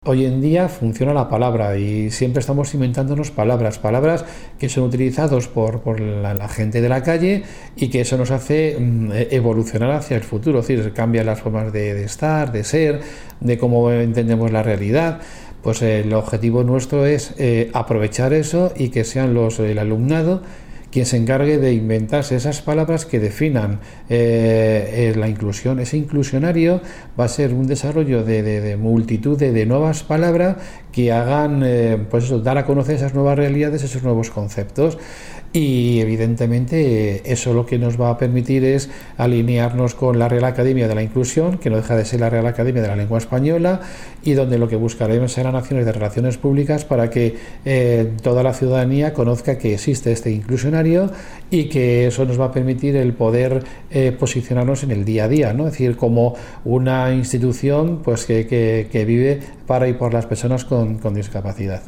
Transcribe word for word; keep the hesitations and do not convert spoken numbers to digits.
Hoy en día funciona la palabra y siempre estamos inventándonos palabras, palabras que son utilizados por, por la, la gente de la calle y que eso nos hace mm, evolucionar hacia el futuro, es decir, cambian las formas de, de estar, de ser, de cómo entendemos la realidad. Pues eh, el objetivo nuestro es eh, aprovechar eso y que sean los el alumnado quien se encargue de inventarse esas palabras que definan eh, eh, la inclusión. Ese inclusionario va a ser un desarrollo de, de, de multitud de, de nuevas palabras que hagan, eh, pues eso, dar a conocer esas nuevas realidades, esos nuevos conceptos. Y evidentemente eso lo que nos va a permitir es alinearnos con la Real Academia de la Inclusión, que no deja de ser la Real Academia de la Lengua Española, y donde lo que buscaremos serán acciones de relaciones públicas para que eh, toda la ciudadanía conozca que existe este inclusionario y que eso nos va a permitir el poder eh, posicionarnos en el día a día, ¿no? Es decir, como una institución pues que, que, que vive para y por las personas con, con discapacidad.